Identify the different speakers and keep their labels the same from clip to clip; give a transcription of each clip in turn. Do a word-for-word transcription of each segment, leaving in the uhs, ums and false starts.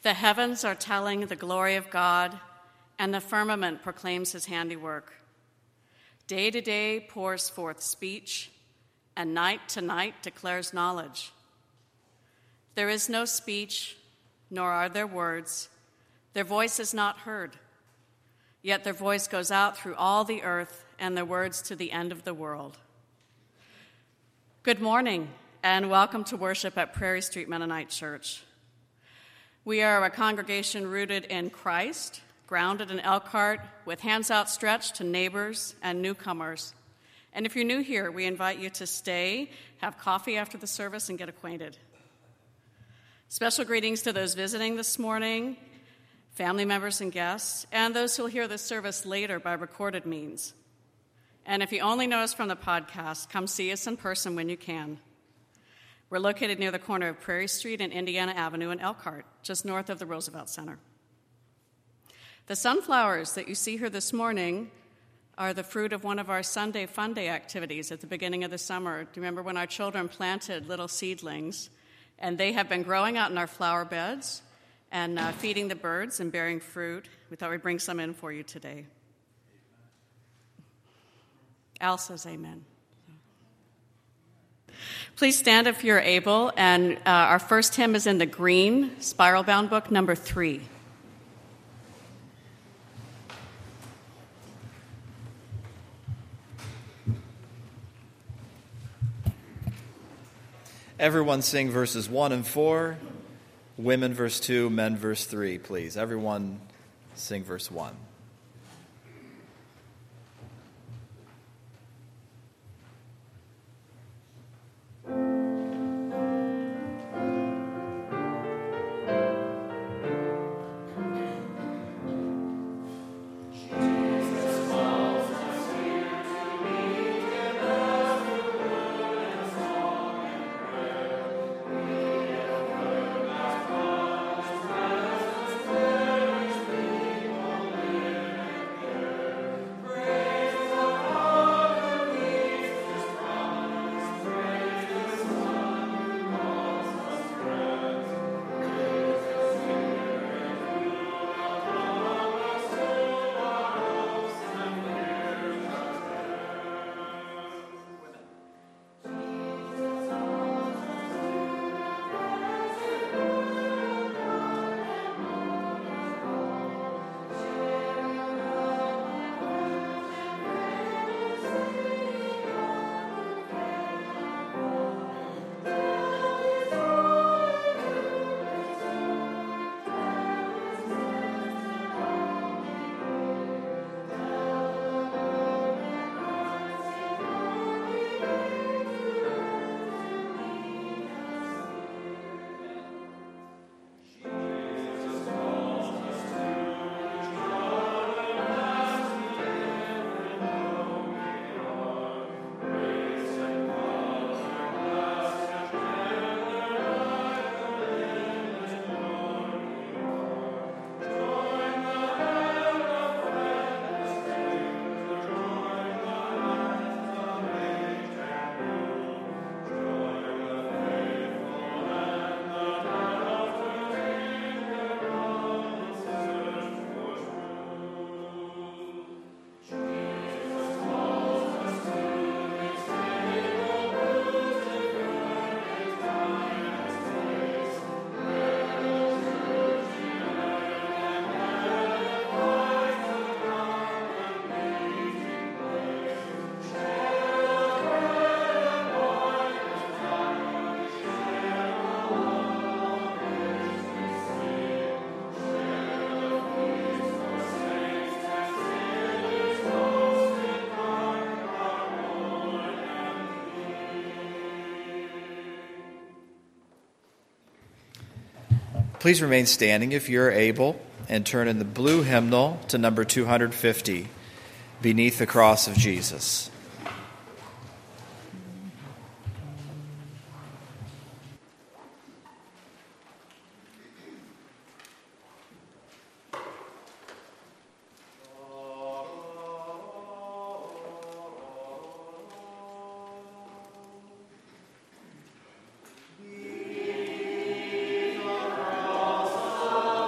Speaker 1: The heavens are telling the glory of God, and the firmament proclaims his handiwork. Day to day pours forth speech, and night to night declares knowledge. There is no speech, nor are there words. Their voice is not heard. Yet their voice goes out through all the earth, and their words to the end of the world. Good morning, and welcome to worship at Prairie Street Mennonite Church. We are a congregation rooted in Christ, grounded in Elkhart, with hands outstretched to neighbors and newcomers. And if you're new here, we invite you to stay, have coffee after the service, and get acquainted. Special greetings to those visiting this morning, family members and guests, and those who will hear this service later by recorded means. And if you only know us from the podcast, come see us in person when you can. We're located near the corner of Prairie Street and Indiana Avenue in Elkhart, just north of the Roosevelt Center. The sunflowers that you see here this morning are the fruit of one of our Sunday Fun Day activities at the beginning of the summer. Do you remember when our children planted little seedlings? And they have been growing out in our flower beds and uh, feeding the birds and bearing fruit. We thought we'd bring some in for you today. Al says amen. Please stand if you're able, and uh, our first hymn is in the green spiral-bound book, number three.
Speaker 2: Everyone sing verses one and four, women verse two, men verse three, please. Everyone sing verse one. Please remain standing if you're able and turn in the blue hymnal to number two hundred fifty, Beneath the Cross of Jesus.
Speaker 3: Oh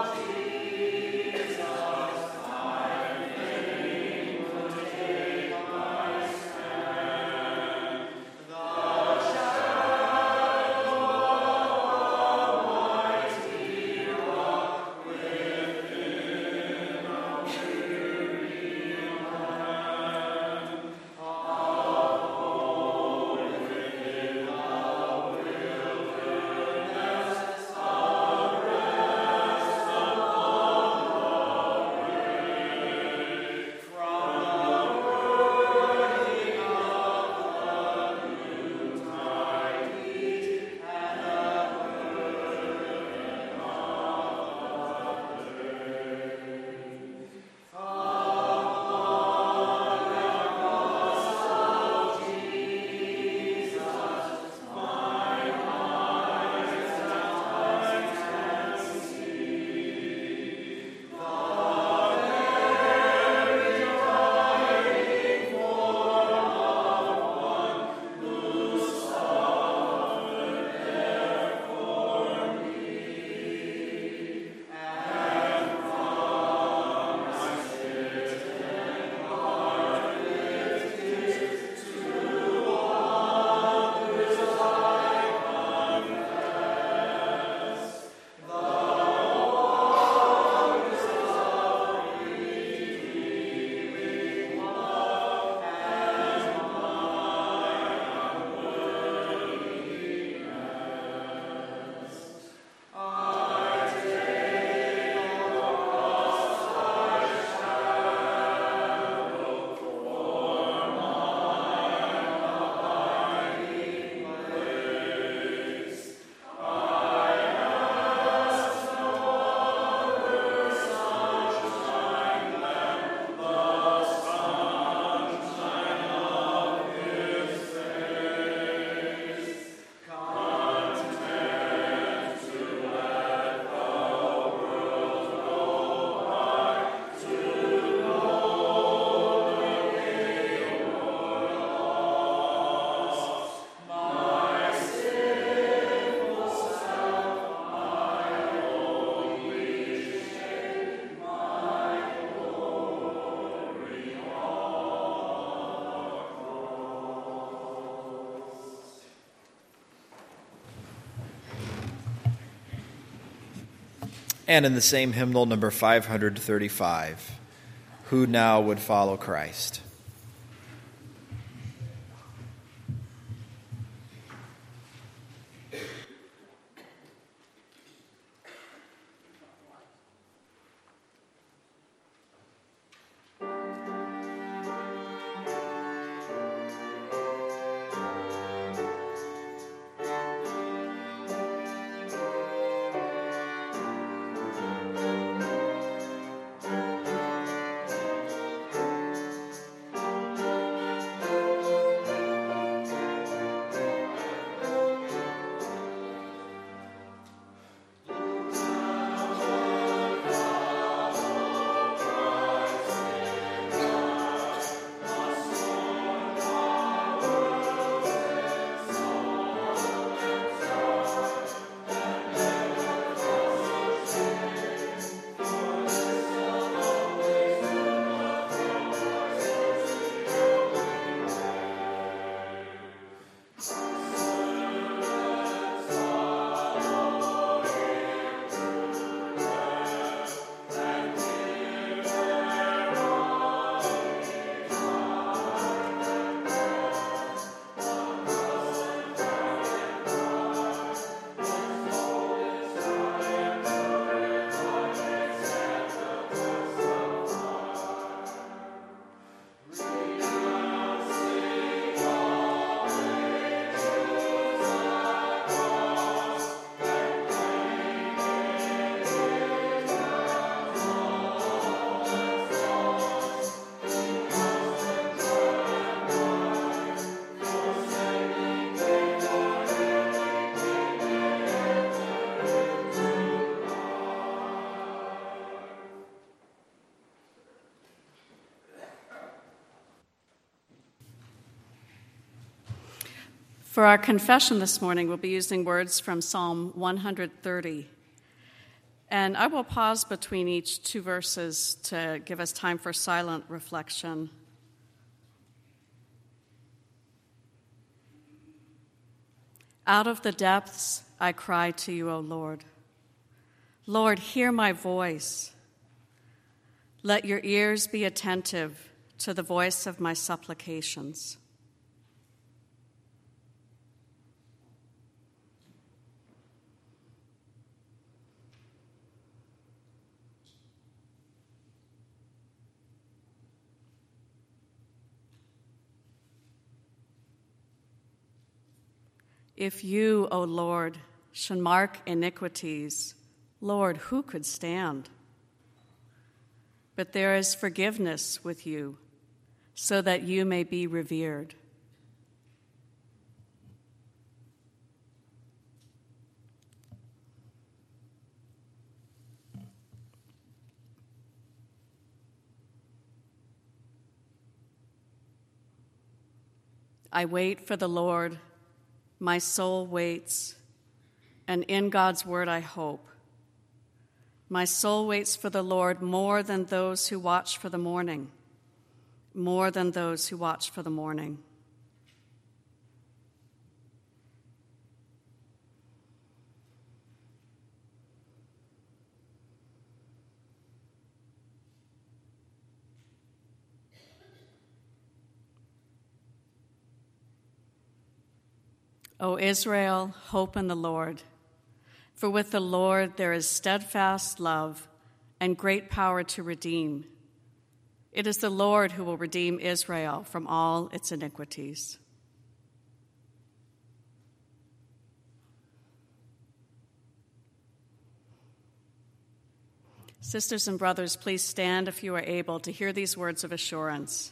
Speaker 2: And in the same hymnal, number five hundred thirty-five, Who Now Would Follow Christ?
Speaker 1: For our confession this morning, we'll be using words from Psalm one hundred thirty. And I will pause between each two verses to give us time for silent reflection. Out of the depths I cry to you, O Lord. Lord, hear my voice. Let your ears be attentive to the voice of my supplications. If you, O Lord, should mark iniquities, Lord, who could stand? But there is forgiveness with you, so that you may be revered. I wait for the Lord. My soul waits, and in God's word I hope. My soul waits for the Lord more than those who watch for the morning, more than those who watch for the morning. O Israel, hope in the Lord. For with the Lord there is steadfast love and great power to redeem. It is the Lord who will redeem Israel from all its iniquities. Sisters and brothers, please stand if you are able to hear these words of assurance.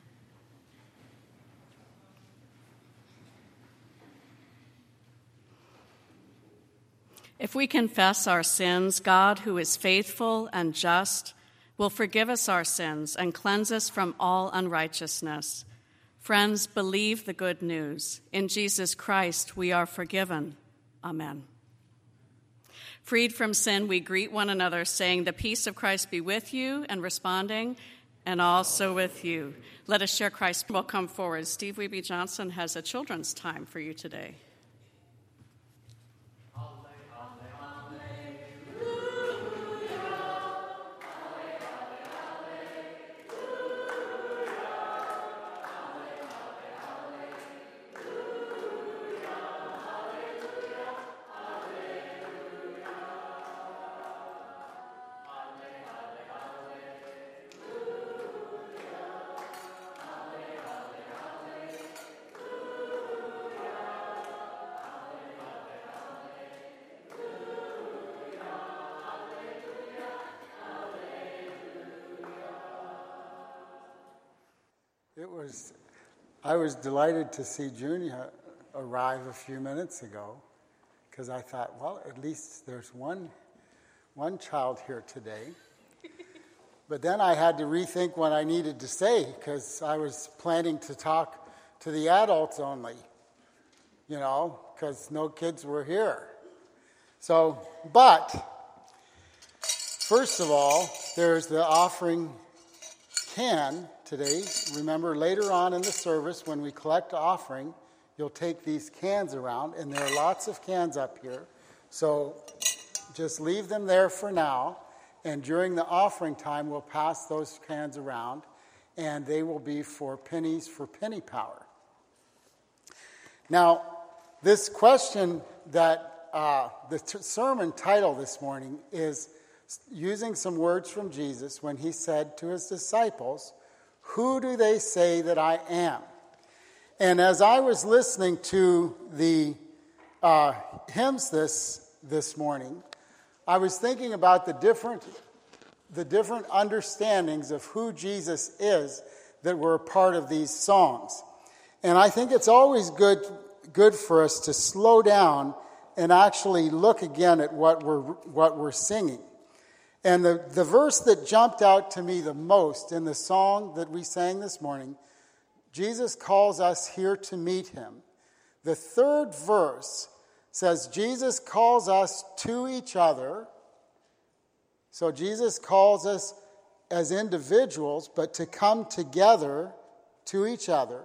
Speaker 1: If we confess our sins, God, who is faithful and just, will forgive us our sins and cleanse us from all unrighteousness. Friends, believe the good news. In Jesus Christ, we are forgiven. Amen. Freed from sin, we greet one another, saying, "The peace of Christ be with you," and responding, "And also with you." Let us share Christ. Will come forward. Steve Weeby Johnson has a children's time for you today.
Speaker 3: Alleluia. was I was delighted to see Junia arrive a few minutes ago, because I thought, well, at least there's one one child here today. But then I had to rethink what I needed to say, because I was planning to talk to the adults only, you know, because no kids were here. So, but first of all, there's the offering can today. Remember, later on in the service, when we collect the offering, you'll take these cans around, and there are lots of cans up here. So just leave them there for now, and during the offering time, we'll pass those cans around, and they will be for pennies for penny power. Now, this question that uh, the t- sermon title this morning is using some words from Jesus when he said to his disciples, "Who do they say that I am?" And as I was listening to the uh, hymns this this morning, I was thinking about the different the different understandings of who Jesus is that were a part of these songs. And I think it's always good good for us to slow down and actually look again at what we're what we're singing. And the, the verse that jumped out to me the most in the song that we sang this morning, Jesus calls us here to meet him. The third verse says Jesus calls us to each other. So Jesus calls us as individuals, but to come together to each other.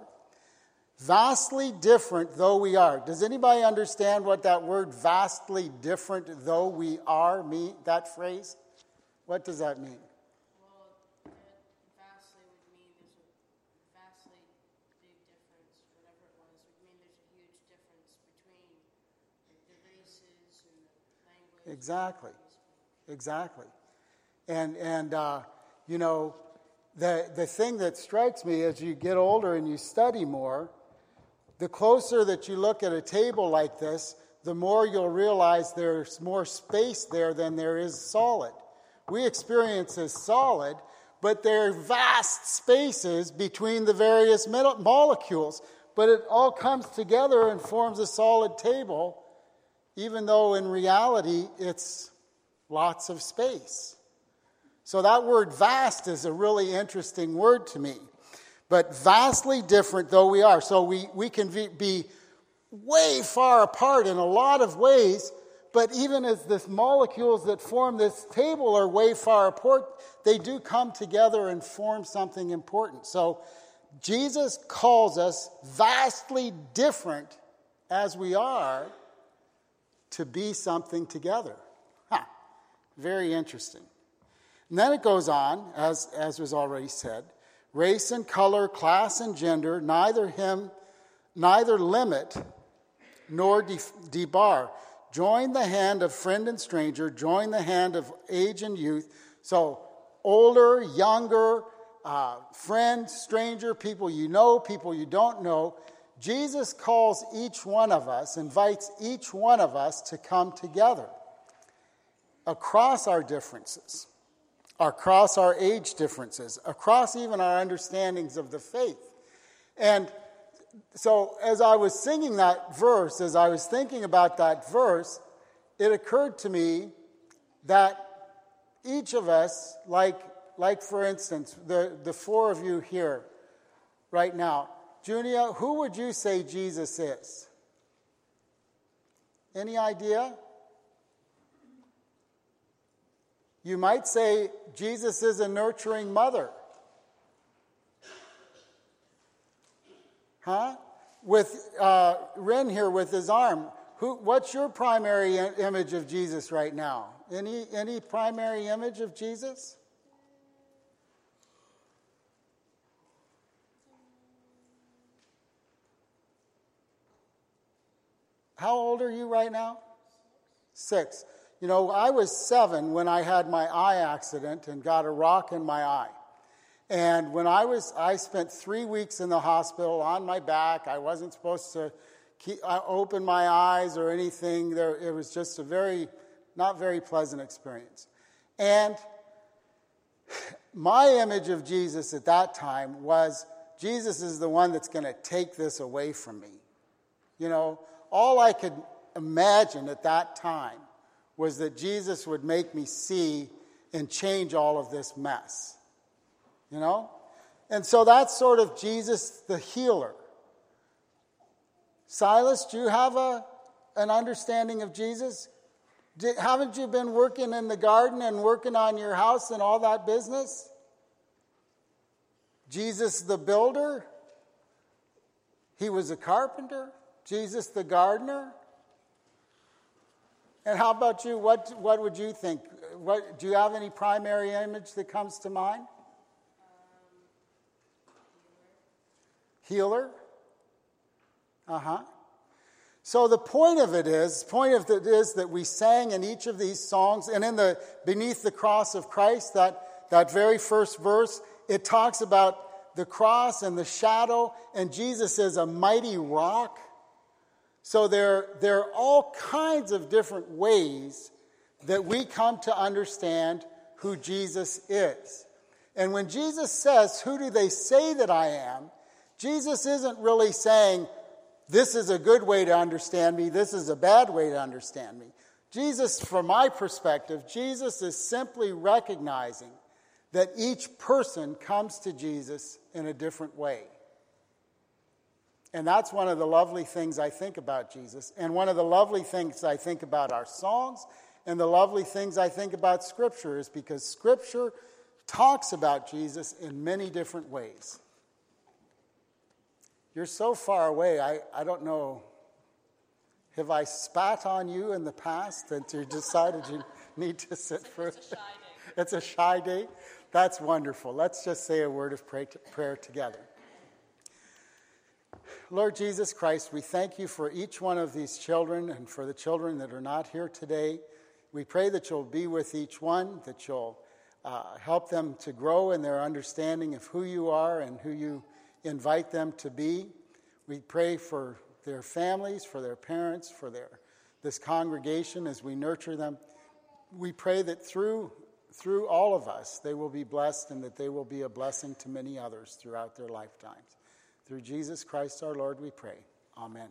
Speaker 3: Vastly different though we are. Does anybody understand what that word vastly different though we are mean, that phrase? What does that mean?
Speaker 4: Well, it vastly would mean there's a vastly big difference, whatever it was. It would mean there's a huge difference between the races and the language.
Speaker 3: Exactly. Exactly. And, and uh, you know, the, the thing that strikes me as you get older and you study more, the closer that you look at a table like this, the more you'll realize there's more space there than there is solid. We experience as solid, but there are vast spaces between the various molecules. But it all comes together and forms a solid table, even though in reality it's lots of space. So that word vast is a really interesting word to me. But vastly different though we are. So we, we can be, be way far apart in a lot of ways. But even as the molecules that form this table are way far apart, they do come together and form something important. So Jesus calls us vastly different as we are to be something together. Huh. Very interesting. And then it goes on, as, as was already said, race and color, class and gender, neither him, neither limit nor de- debar. Join the hand of friend and stranger, join the hand of age and youth. So older, younger, uh, friend, stranger, people you know, people you don't know. Jesus calls each one of us, invites each one of us to come together across our differences, across our age differences, across even our understandings of the faith. And so as I was singing that verse, as I was thinking about that verse, it occurred to me that each of us, like, like for instance, the, the four of you here right now, Junia, who would you say Jesus is? Any idea? You might say Jesus is a nurturing mother. Huh? With uh, Ren here with his arm, who? What's your primary i- image of Jesus right now? Any any primary image of Jesus? How old are you right now? Six. You know, I was seven when I had my eye accident and got a rock in my eye. And when I was, I spent three weeks in the hospital on my back. I wasn't supposed to keep, uh, open my eyes or anything. There, it was just a very, not very pleasant experience. And my image of Jesus at that time was Jesus is the one that's going to take this away from me. You know, all I could imagine at that time was that Jesus would make me see and change all of this mess. You know? And so that's sort of Jesus the healer. Silas, do you have a, an understanding of Jesus? Did, haven't you been working in the garden and working on your house and all that business? Jesus the builder? He was a carpenter. Jesus the gardener? And how about you? What, what would you think? What, do you have any primary image that comes to mind? Healer? Uh-huh. So the point of it is, point of it is that we sang in each of these songs, and in the Beneath the Cross of Christ, that, that very first verse, it talks about the cross and the shadow, and Jesus is a mighty rock. So there, there are all kinds of different ways that we come to understand who Jesus is. And when Jesus says, "Who do they say that I am?" Jesus isn't really saying, this is a good way to understand me, this is a bad way to understand me. Jesus, from my perspective, Jesus is simply recognizing that each person comes to Jesus in a different way. And that's one of the lovely things I think about Jesus. And one of the lovely things I think about our songs, and the lovely things I think about Scripture, is because Scripture talks about Jesus in many different ways. You're so far away, I, I don't know. Have I spat on you in the past that you decided you need to sit further?
Speaker 1: It's a shy day.
Speaker 3: It's a shy day? That's wonderful. Let's just say a word of pray, prayer together. Lord Jesus Christ, we thank you for each one of these children and for the children that are not here today. We pray that you'll be with each one, that you'll uh, help them to grow in their understanding of who you are and who you invite them to be. We pray for their families, for their parents, for their this congregation as we nurture them. We pray that through through all of us they will be blessed and that they will be a blessing to many others throughout their lifetimes. Through Jesus Christ our Lord we pray. Amen.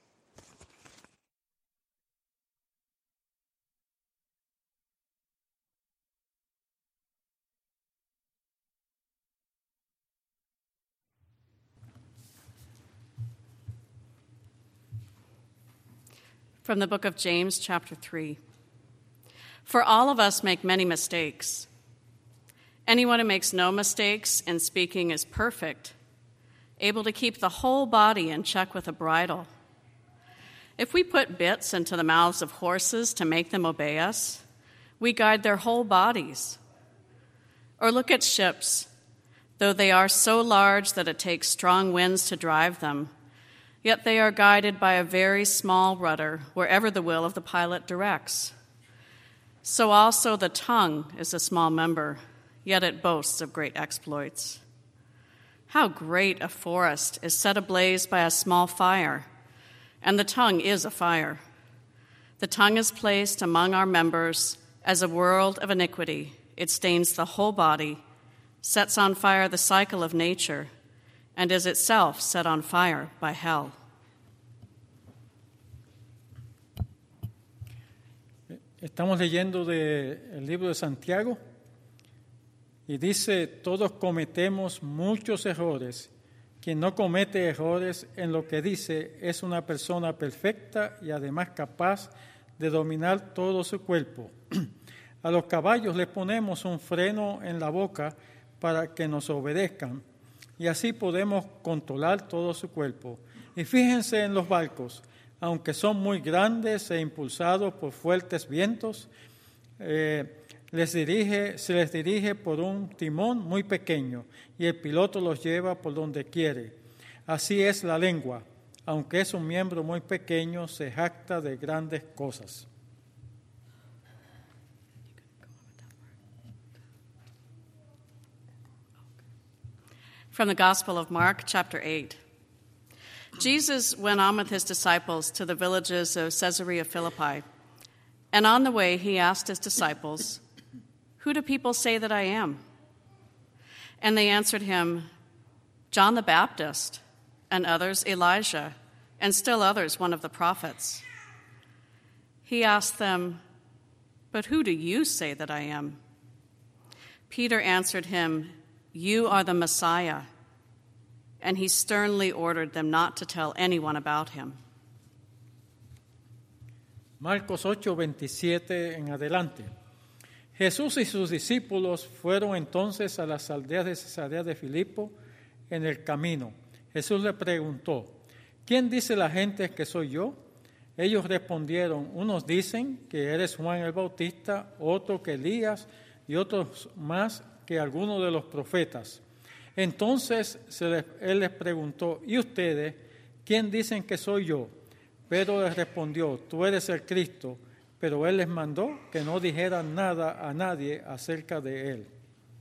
Speaker 1: From the book of James, chapter three. For all of us make many mistakes. Anyone who makes no mistakes in speaking is perfect, able to keep the whole body in check with a bridle. If we put bits into the mouths of horses to make them obey us, we guide their whole bodies. Or look at ships. Though they are so large that it takes strong winds to drive them, yet they are guided by a very small rudder wherever the will of the pilot directs. So also the tongue is a small member, yet it boasts of great exploits. How great a forest is set ablaze by a small fire, and the tongue is a fire. The tongue is placed among our members as a world of iniquity. It stains the whole body, sets on fire the cycle of nature, and is itself set on fire by hell.
Speaker 5: Estamos leyendo del libro de Santiago y dice, todos cometemos muchos errores. Quien no comete errores en lo que dice es una persona perfecta y además capaz de dominar todo su cuerpo. A los caballos les ponemos un freno en la boca para que nos obedezcan, y así podemos controlar todo su cuerpo. Y fíjense en los barcos, aunque son muy grandes e impulsados por fuertes vientos, eh, les dirige, se les dirige por un timón muy pequeño, y el piloto los lleva por donde quiere. Así es la lengua, aunque es un miembro muy pequeño, se jacta de grandes cosas.
Speaker 1: From the Gospel of Mark, chapter eight. Jesus went on with his disciples to the villages of Caesarea Philippi, and on the way he asked his disciples, "Who do people say that I am?" And they answered him, John the Baptist, and others Elijah, and still others one of the prophets. He asked them, "But who do you say that I am?" Peter answered him, "You are the Messiah." And he sternly ordered them not to tell anyone about him.
Speaker 5: Marcos ocho, veintisiete en adelante. Jesús y sus discípulos fueron entonces a las aldeas de Cesarea de Filipo en el camino. Jesús le preguntó, ¿quién dice la gente que soy yo? Ellos respondieron, unos dicen que eres Juan el Bautista, otros que Elías y otros más que algunos de los profetas. Entonces se les, él les preguntó, ¿y ustedes quién dicen que soy yo? Pedro les respondió, tú eres el Cristo, pero él les mandó que no dijeran nada a nadie acerca de él.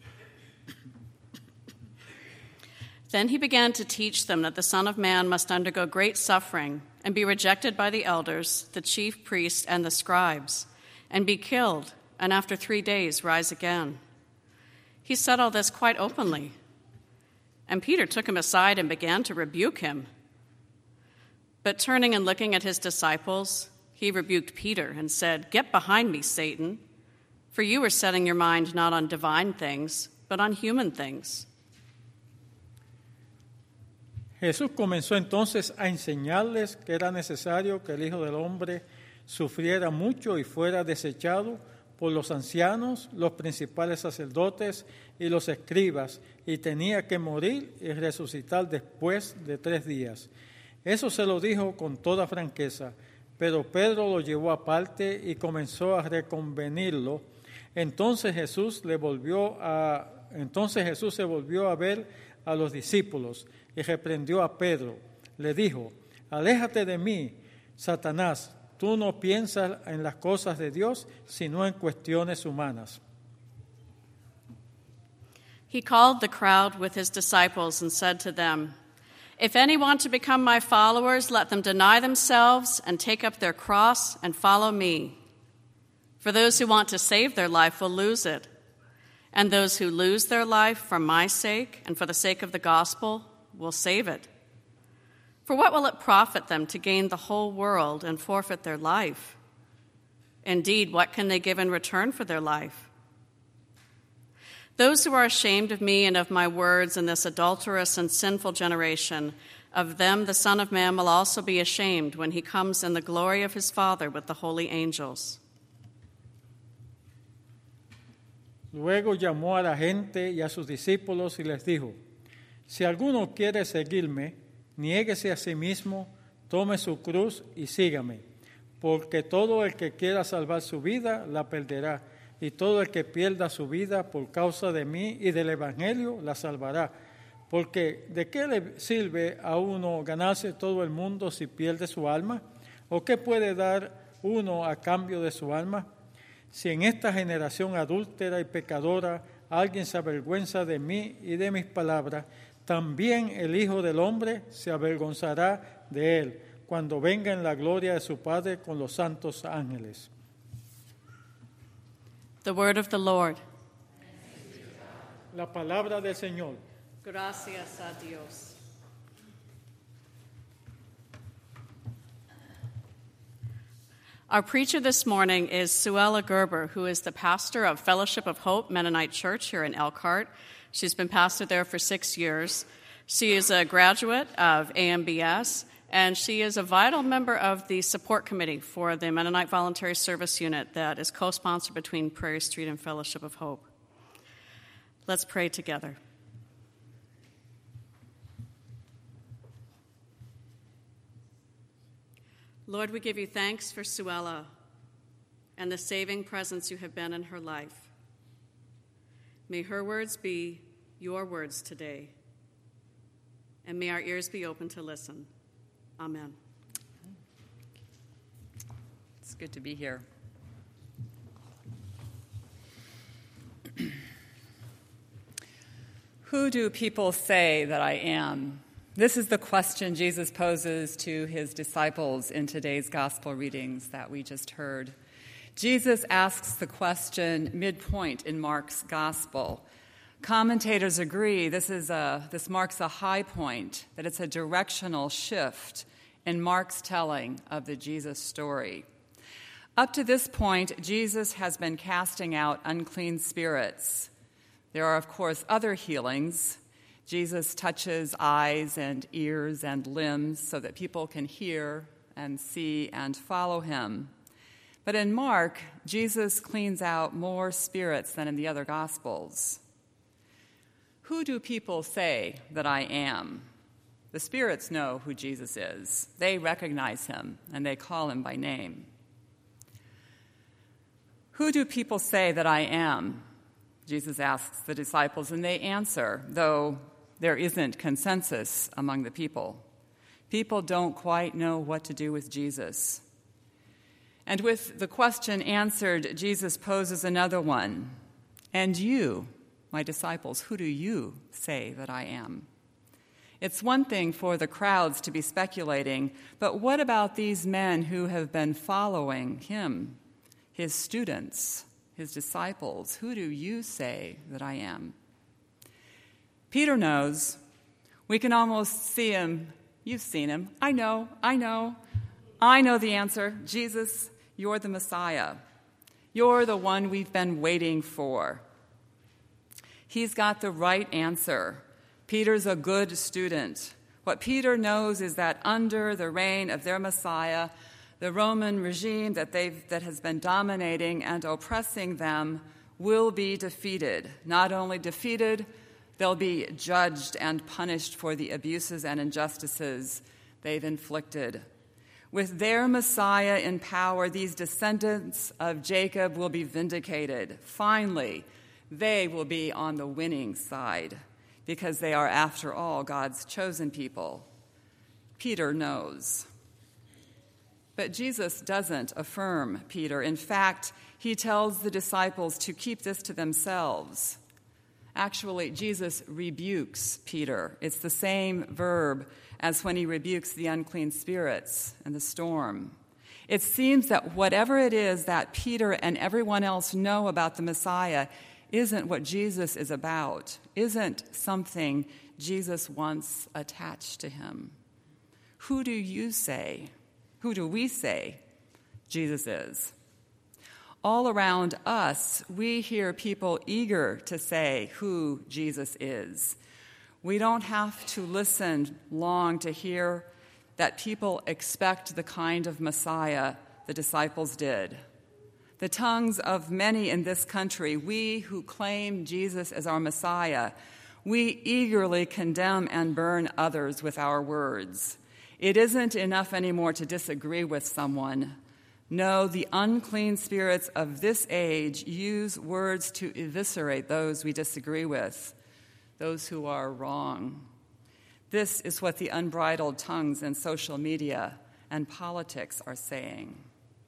Speaker 1: Then he began to teach them that the Son of Man must undergo great suffering and be rejected by the elders, the chief priests, and the scribes, and be killed, and after three days rise again. He said all this quite openly. And Peter took him aside and began to rebuke him. But turning and looking at his disciples, he rebuked Peter and said, "Get behind me, Satan, for you are setting your mind not on divine things, but on human things."
Speaker 5: Jesús comenzó entonces a enseñarles que era necesario que el Hijo del Hombre sufriera mucho y fuera desechado por los ancianos, los principales sacerdotes y los escribas, y tenía que morir y resucitar después de tres días. Eso se lo dijo con toda franqueza, pero Pedro lo llevó aparte y comenzó a reconvenirlo. Entonces Jesús le volvió a, entonces Jesús se volvió a ver a los discípulos y reprendió a Pedro. Le dijo, aléjate de mí, Satanás, tú no piensas en las cosas de Dios, sino en cuestiones humanas.
Speaker 1: He called the crowd with his disciples and said to them, "If any want to become my followers, let them deny themselves and take up their cross and follow me. For those who want to save their life will lose it, and those who lose their life for my sake and for the sake of the gospel will save it. For what will it profit them to gain the whole world and forfeit their life? Indeed, what can they give in return for their life? Those who are ashamed of me and of my words in this adulterous and sinful generation, of them the Son of Man will also be ashamed when he comes in the glory of his Father with the holy angels."
Speaker 5: Luego llamó a la gente y a sus discípulos y les dijo, si alguno quiere seguirme, niéguese a sí mismo, tome su cruz y sígame, porque todo el que quiera salvar su vida la perderá, y todo el que pierda su vida por causa de mí y del Evangelio la salvará. Porque ¿de qué le sirve a uno ganarse todo el mundo si pierde su alma? ¿O qué puede dar uno a cambio de su alma? Si en esta generación adúltera y pecadora alguien se avergüenza de mí y de mis palabras, también el Hijo del Hombre se avergonzará de él cuando venga en la gloria de su Padre con los santos ángeles.
Speaker 1: The word of the Lord.
Speaker 5: La palabra del Señor.
Speaker 1: Gracias a Dios. Our preacher this morning is Suella Gerber, who is the pastor of Fellowship of Hope Mennonite Church here in Elkhart. She's been pastor there for six years. She is a graduate of A M B S, and she is a vital member of the support committee for the Mennonite Voluntary Service Unit that is co-sponsored between Prairie Street and Fellowship of Hope. Let's pray together. Lord, we give you thanks for Suella and the saving presence you have been in her life. May her words be your words today, and may our ears be open to listen. Amen.
Speaker 6: It's good to be here. Who do people say that I am? This is the question Jesus poses to his disciples in today's gospel readings that we just heard. Jesus asks the question midpoint in Mark's gospel. Commentators agree this is a, this marks a high point, that it's a directional shift in Mark's telling of the Jesus story. Up to this point, Jesus has been casting out unclean spirits. There are, of course, other healings. Jesus touches eyes and ears and limbs so that people can hear and see and follow him. But in Mark, Jesus cleans out more spirits than in the other Gospels. Who do people say that I am? The spirits know who Jesus is. They recognize him, and they call him by name. Who do people say that I am? Jesus asks the disciples, and they answer, though there isn't consensus among the people. People don't quite know what to do with Jesus. And with the question answered, Jesus poses another one. And you, my disciples, who do you say that I am? It's one thing for the crowds to be speculating, but what about these men who have been following him, his students, his disciples? Who do you say that I am? Peter knows. We can almost see him. You've seen him. I know, I know. I know the answer. Jesus, you're the Messiah. You're the one we've been waiting for. He's got the right answer. Peter's a good student. What Peter knows is that under the reign of their Messiah, the Roman regime that they've that has been dominating and oppressing them will be defeated. Not only defeated, they'll be judged and punished for the abuses and injustices they've inflicted. With their Messiah in power, these descendants of Jacob will be vindicated. Finally, they will be on the winning side because they are, after all, God's chosen people. Peter knows. But Jesus doesn't affirm Peter. In fact, he tells the disciples to keep this to themselves. Actually, Jesus rebukes Peter. It's the same verb as when he rebukes the unclean spirits and the storm. It seems that whatever it is that Peter and everyone else know about the Messiah isn't what Jesus is about, isn't something Jesus wants attached to him. Who do you say, who do we say Jesus is? All around us, we hear people eager to say who Jesus is. We don't have to listen long to hear that people expect the kind of Messiah the disciples did. The tongues of many in this country, we who claim Jesus as our Messiah, we eagerly condemn and burn others with our words. It isn't enough anymore to disagree with someone. No, the unclean spirits of this age use words to eviscerate those we disagree with, those who are wrong. This is what the unbridled tongues in social media and politics are saying.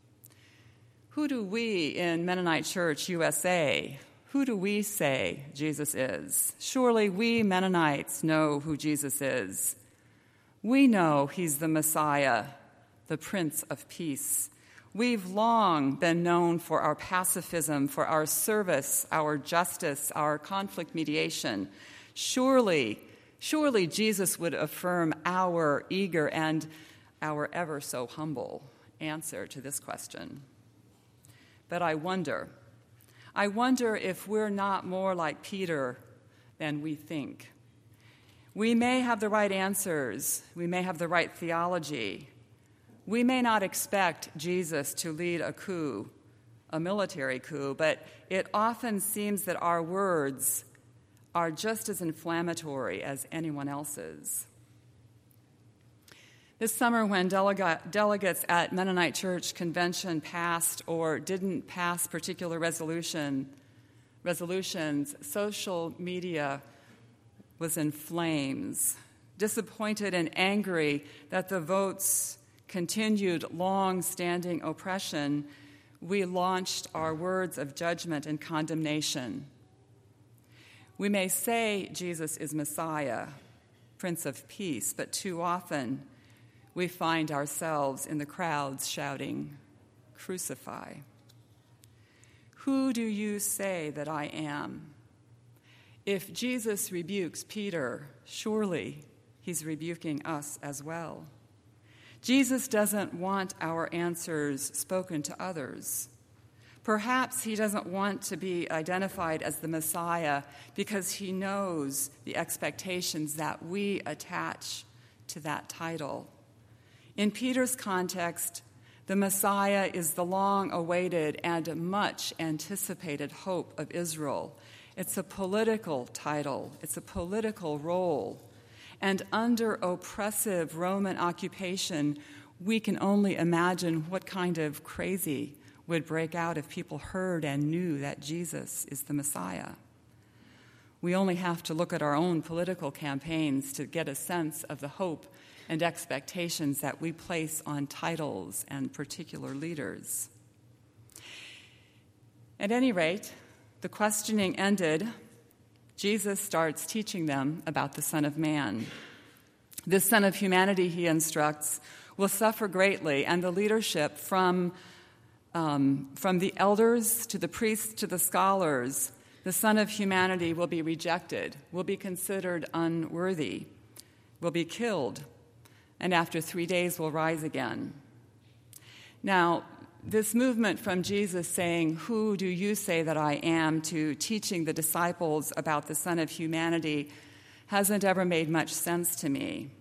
Speaker 6: Who do we in Mennonite Church U S A, who do we say Jesus is? Surely we Mennonites know who Jesus is. We know he's the Messiah, the Prince of Peace. We've long been known for our pacifism, for our service, our justice, our conflict mediation. Surely, surely Jesus would affirm our eager and our ever so humble answer to this question. But I wonder, I wonder if we're not more like Peter than we think. We may have the right answers, we may have the right theology. We may not expect Jesus to lead a coup, a military coup, but it often seems that our words are just as inflammatory as anyone else's. This summer, when delega- delegates at Mennonite Church Convention passed or didn't pass particular resolution, resolutions, social media was in flames, disappointed and angry that the votes continued long-standing oppression. We launched our words of judgment and condemnation. We may say Jesus is Messiah, Prince of Peace, but too often we find ourselves in the crowds shouting, "Crucify." Who do you say that I am? If Jesus rebukes Peter, surely he's rebuking us as well. Jesus doesn't want our answers spoken to others. Perhaps he doesn't want to be identified as the Messiah because he knows the expectations that we attach to that title. In Peter's context, the Messiah is the long-awaited and much-anticipated hope of Israel. It's a political title. It's a political role. And under oppressive Roman occupation, we can only imagine what kind of crazy would break out if people heard and knew that Jesus is the Messiah. We only have to look at our own political campaigns to get a sense of the hope and expectations that we place on titles and particular leaders. At any rate, the questioning ended. Jesus starts teaching them about the Son of Man. This Son of Humanity, he instructs, will suffer greatly, and the leadership from, um, from the elders to the priests to the scholars, the Son of Humanity will be rejected, will be considered unworthy, will be killed, and after three days will rise again. Now, this movement from Jesus saying, "Who do you say that I am?" to teaching the disciples about the Son of Humanity hasn't ever made much sense to me.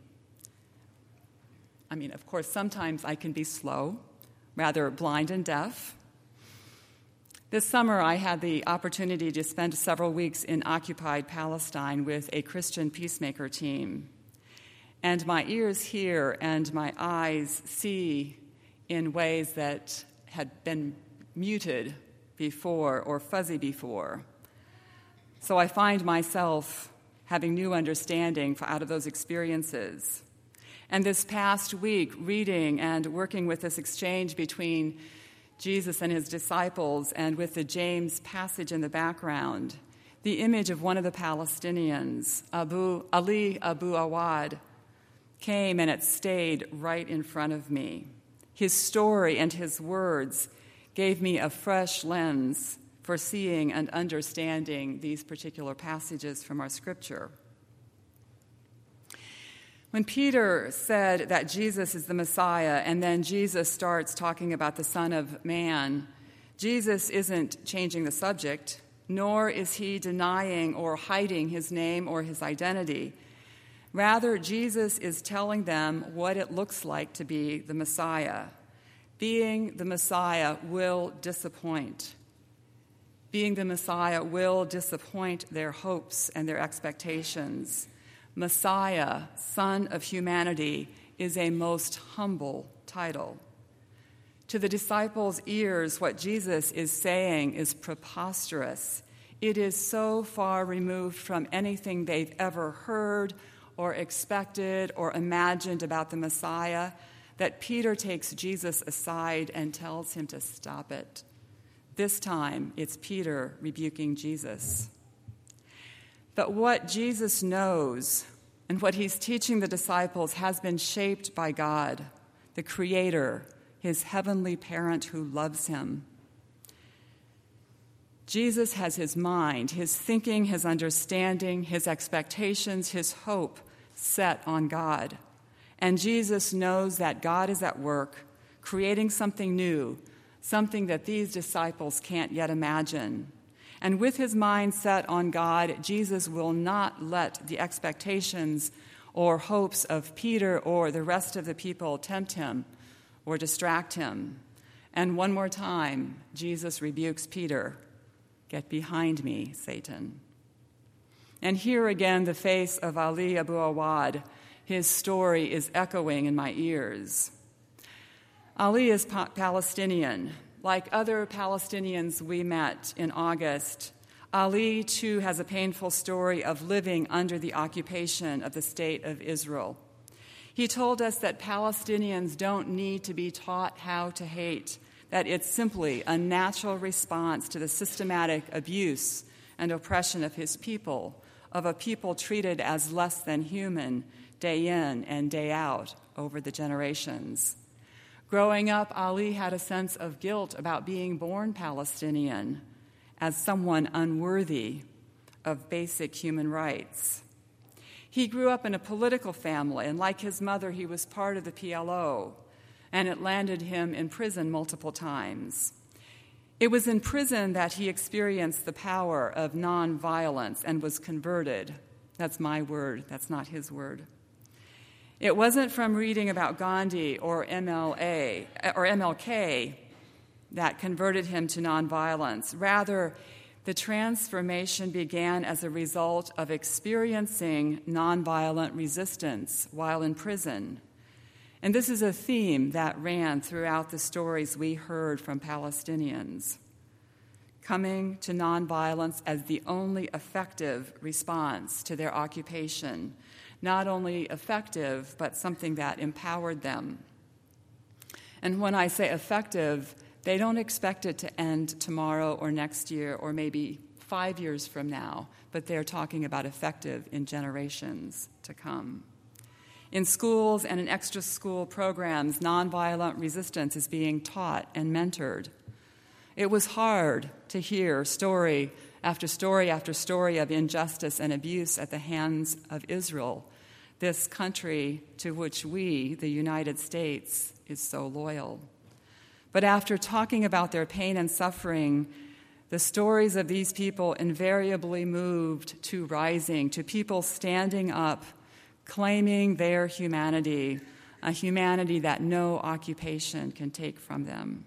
Speaker 6: I mean, of course, sometimes I can be slow, rather blind and deaf. This summer, I had the opportunity to spend several weeks in occupied Palestine with a Christian peacemaker team. And my ears hear and my eyes see in ways that had been muted before or fuzzy before. So I find myself having new understanding out of those experiences. And this past week, reading and working with this exchange between Jesus and his disciples, and with the James passage in the background, the image of one of the Palestinians, Abu Ali Abu Awad, came and it stayed right in front of me. His story and his words gave me a fresh lens for seeing and understanding these particular passages from our scripture. When Peter said that Jesus is the Messiah, and then Jesus starts talking about the Son of Man, Jesus isn't changing the subject, nor is he denying or hiding his name or his identity. Rather, Jesus is telling them what it looks like to be the Messiah. Being the Messiah will disappoint. Being the Messiah will disappoint their hopes and their expectations. Messiah, Son of Humanity, is a most humble title. To the disciples' ears, what Jesus is saying is preposterous. It is so far removed from anything they've ever heard or expected or imagined about the Messiah that Peter takes Jesus aside and tells him to stop it. This time, it's Peter rebuking Jesus. But what Jesus knows and what he's teaching the disciples has been shaped by God, the Creator, his heavenly parent who loves him. Jesus has his mind, his thinking, his understanding, his expectations, his hope set on God. And Jesus knows that God is at work, creating something new, something that these disciples can't yet imagine. And with his mind set on God, Jesus will not let the expectations or hopes of Peter or the rest of the people tempt him or distract him. And one more time, Jesus rebukes Peter, "Get behind me, Satan." And here again, the face of Ali Abu Awad, his story is echoing in my ears. Ali is pa- Palestinian. Like other Palestinians we met in August, Ali, too, has a painful story of living under the occupation of the state of Israel. He told us that Palestinians don't need to be taught how to hate, that it's simply a natural response to the systematic abuse and oppression of his people, of a people treated as less than human day in and day out over the generations. Growing up, Ali had a sense of guilt about being born Palestinian, as someone unworthy, of basic human rights. He grew up in a political family, and like his mother, he was part of the P L O, and it landed him in prison multiple times. It was in prison that he experienced the power of nonviolence and was converted. That's my word, that's not his word. It wasn't from reading about Gandhi or M L A or M L K that converted him to nonviolence. Rather, the transformation began as a result of experiencing nonviolent resistance while in prison. And this is a theme that ran throughout the stories we heard from Palestinians. Coming to nonviolence as the only effective response to their occupation. Not only effective, but something that empowered them. And when I say effective, they don't expect it to end tomorrow or next year or maybe five years from now, but they're talking about effective in generations to come. In schools and in extra school programs, nonviolent resistance is being taught and mentored. It was hard to hear story after story after story of injustice and abuse at the hands of Israel, this country to which we, the United States, is so loyal. But after talking about their pain and suffering, the stories of these people invariably moved to rising, to people standing up, claiming their humanity, a humanity that no occupation can take from them.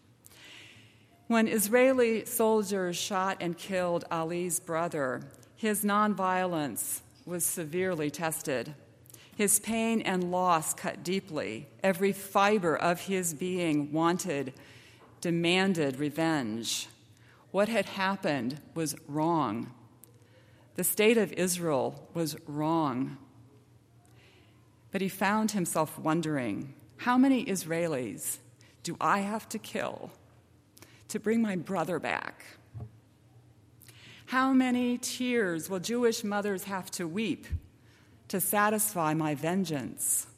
Speaker 6: When Israeli soldiers shot and killed Ali's brother, his nonviolence was severely tested. His pain and loss cut deeply. Every fiber of his being wanted, demanded revenge. What had happened was wrong. The state of Israel was wrong. But he found himself wondering, how many Israelis do I have to kill to bring my brother back? How many tears will Jewish mothers have to weep to satisfy my vengeance?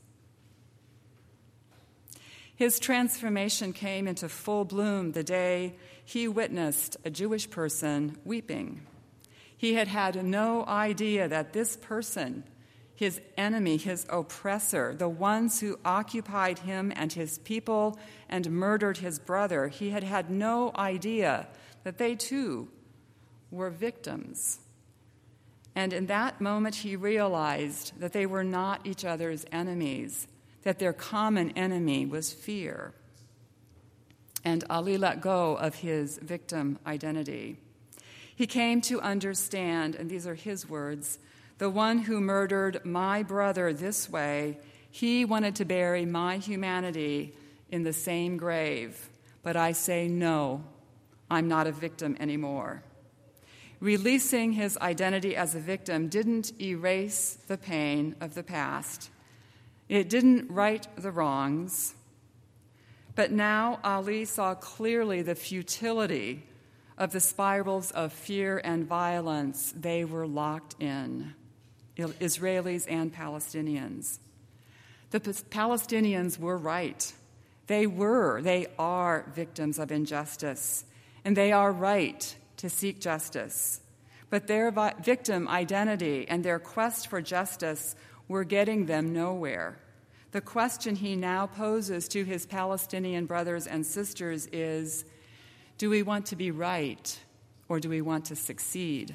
Speaker 6: His transformation came into full bloom the day he witnessed a Jewish person weeping. He had had no idea that this person, his enemy, his oppressor, the ones who occupied him and his people and murdered his brother, he had had no idea that they too were victims. And in that moment, he realized that they were not each other's enemies, that their common enemy was fear. And Ali let go of his victim identity. He came to understand, and these are his words, the one who murdered my brother this way, he wanted to bury my humanity in the same grave. But I say, no, I'm not a victim anymore. Releasing his identity as a victim didn't erase the pain of the past. It didn't right the wrongs. But now Ali saw clearly the futility of the spirals of fear and violence they were locked in, Israelis and Palestinians. The Palestinians were right. They were, they are victims of injustice, and they are right to seek justice. But their vi- victim identity and their quest for justice were getting them nowhere. The question he now poses to his Palestinian brothers and sisters is, do we want to be right or do we want to succeed?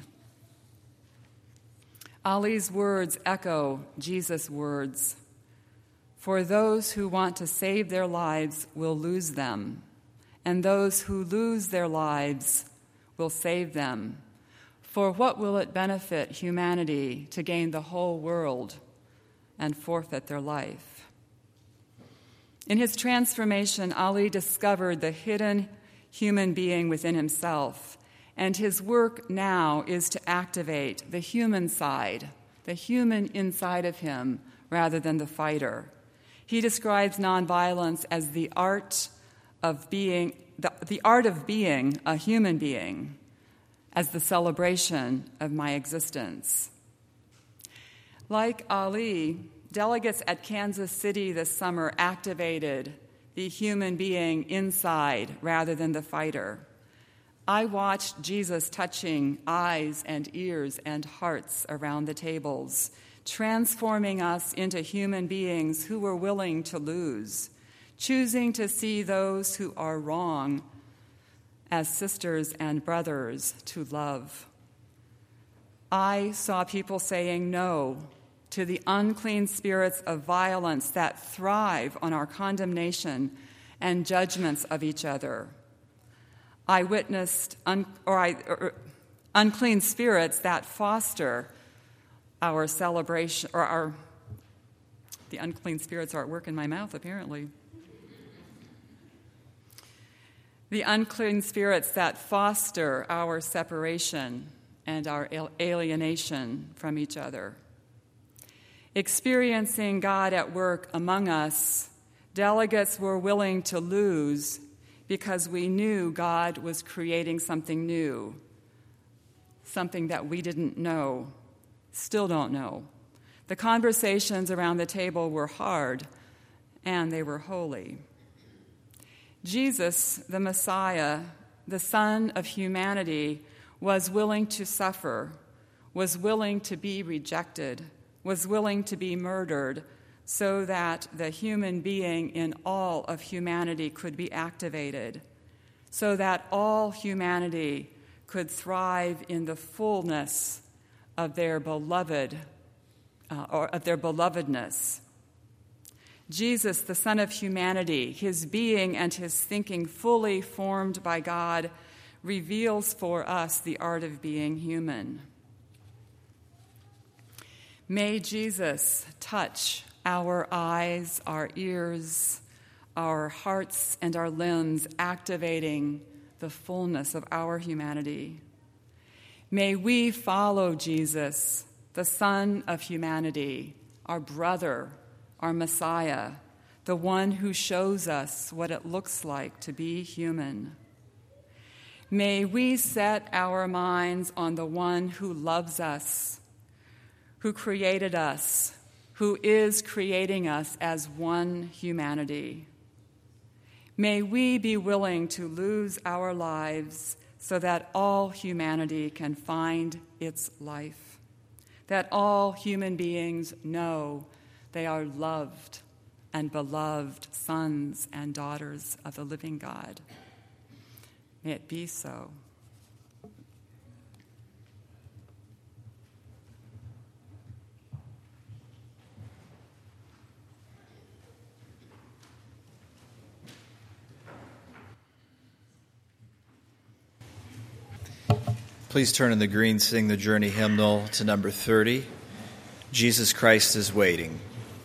Speaker 6: Ali's words echo Jesus' words. For those who want to save their lives will lose them, and those who lose their lives will save them. For what will it benefit humanity to gain the whole world and forfeit their life? In his transformation, Ali discovered the hidden human being within himself, and his work now is to activate the human side, the human inside of him, rather than the fighter. He describes nonviolence as the art of being The, the art of being a human being, as the celebration of my existence. Like Ali, delegates at Kansas City this summer activated the human being inside rather than the fighter. I watched Jesus touching eyes and ears and hearts around the tables, transforming us into human beings who were willing to lose, choosing to see those who are wrong as sisters and brothers to love. I saw people saying no to the unclean spirits of violence that thrive on our condemnation and judgments of each other. I witnessed un, or I, or unclean spirits that foster our celebration, or our, the unclean spirits are at work in my mouth, apparently. The unclean spirits that foster our separation and our alienation from each other. Experiencing God at work among us, delegates were willing to lose because we knew God was creating something new, something that we didn't know, still don't know. The conversations around the table were hard, and they were holy. Jesus, the Messiah, the Son of humanity, was willing to suffer, was willing to be rejected, was willing to be murdered, so that the human being in all of humanity could be activated, so that all humanity could thrive in the fullness of their beloved, uh, or of their belovedness. Jesus, the Son of humanity, his being and his thinking fully formed by God, reveals for us the art of being human. May Jesus touch our eyes, our ears, our hearts, and our limbs, activating the fullness of our humanity. May we follow Jesus, the Son of humanity, our brother, our Messiah, the one who shows us what it looks like to be human. May we set our minds on the one who loves us, who created us, who is creating us as one humanity. May we be willing to lose our lives so that all humanity can find its life, that all human beings know they are loved and beloved sons and daughters of the living God. May it be so.
Speaker 2: Please turn in the green, sing the journey hymnal to number thirty. Jesus Christ is waiting.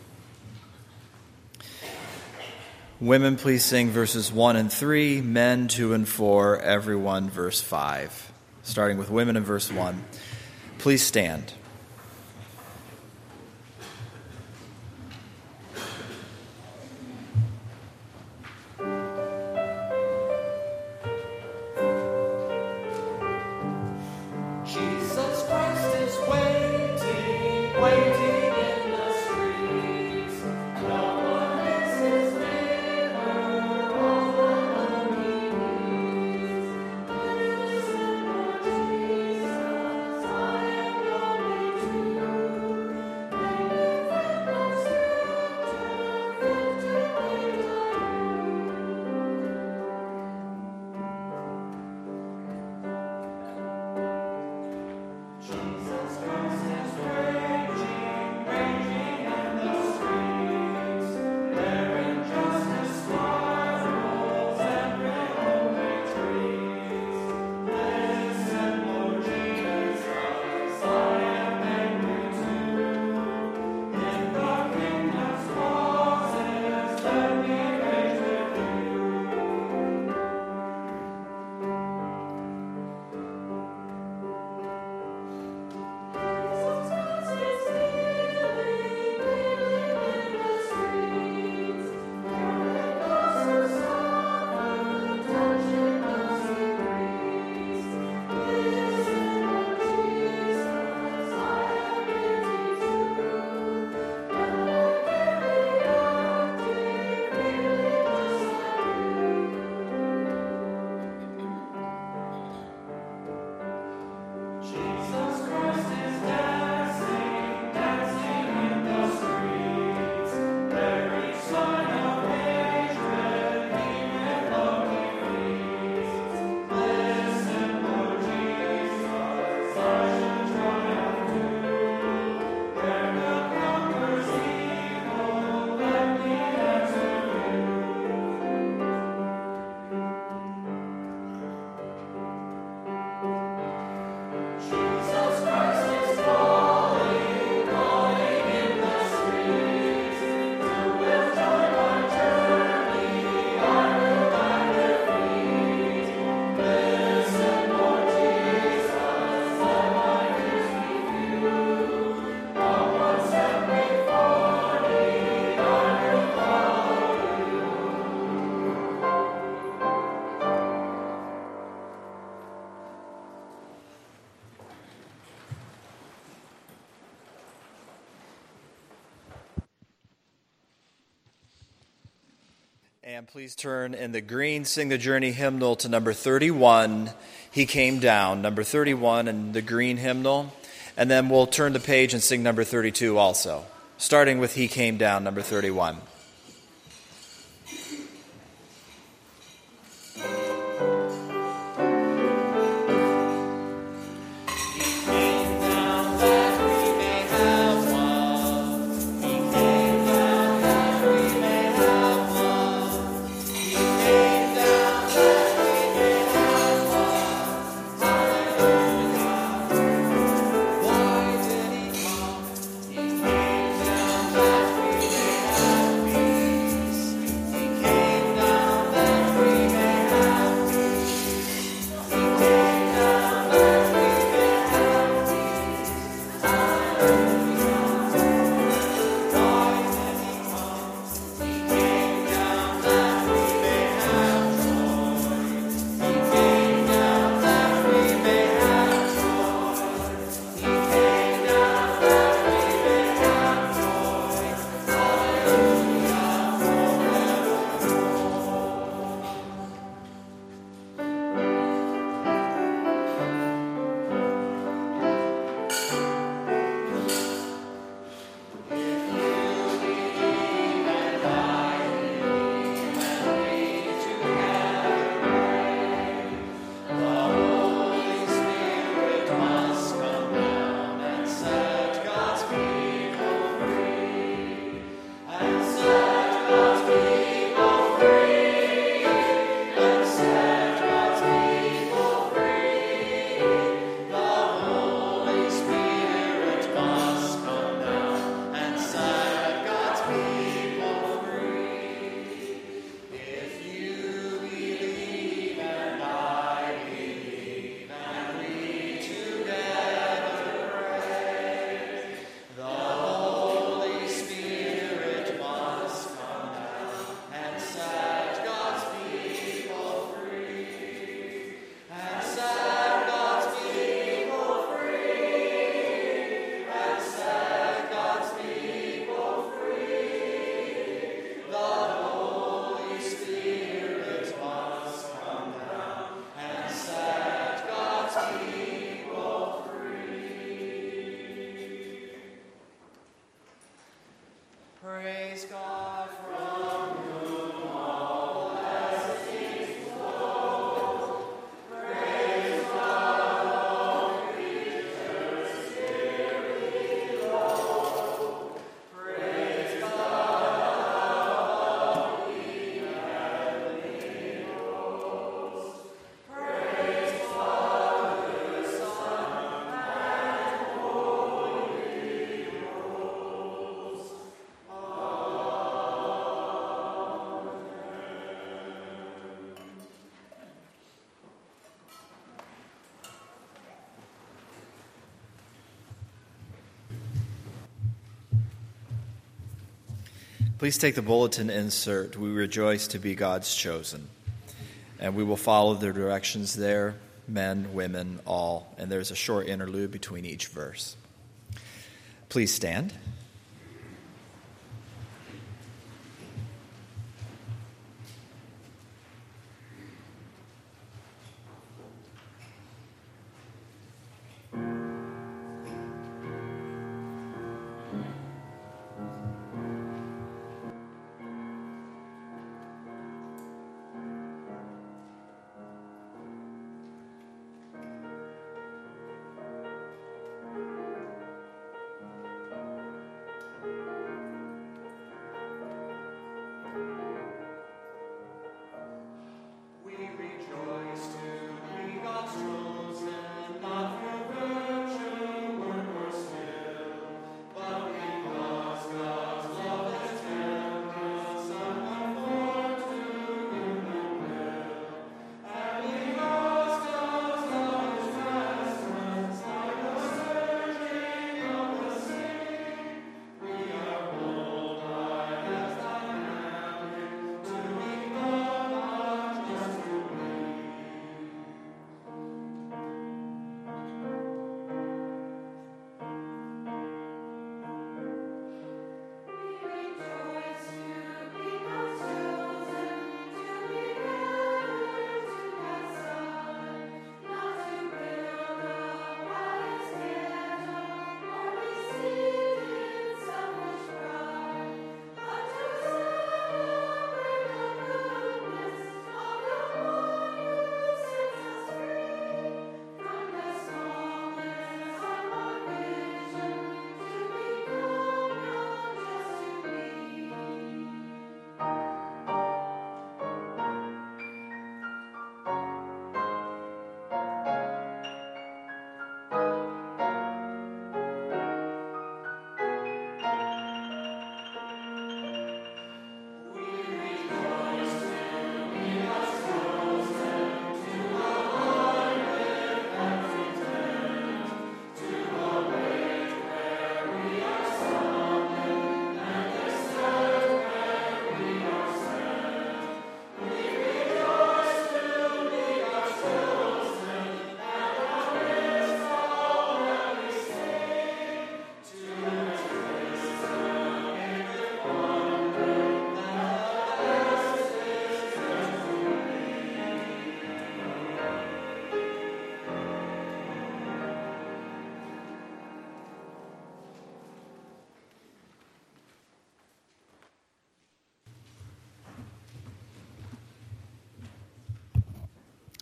Speaker 2: Women, please sing verses one and three, men two and four, everyone verse five. Starting with women in verse one. Please stand.
Speaker 7: Thank you.
Speaker 2: And please turn in the green Sing the Journey hymnal to number thirty-one, He Came Down, number thirty-one in the green hymnal. And then we'll turn the page and sing number thirty-two also, starting with He Came Down, number thirty-one. Please take the bulletin insert. We rejoice to be God's chosen. And we will follow the directions there, men, women, all. And there's a short interlude between each verse. Please stand.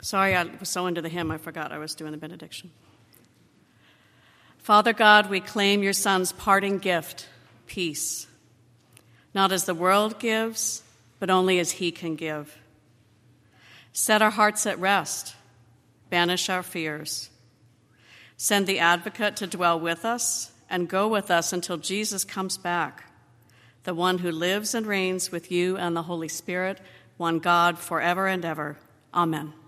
Speaker 1: Sorry, I was so into the hymn, I forgot I was doing the benediction. Father God, we claim your Son's parting gift, peace, not as the world gives, but only as he can give. Set our hearts at rest, banish our fears. Send the advocate to dwell with us and go with us until Jesus comes back, the one who lives and reigns with you and the Holy Spirit, one God, forever and ever. Amen.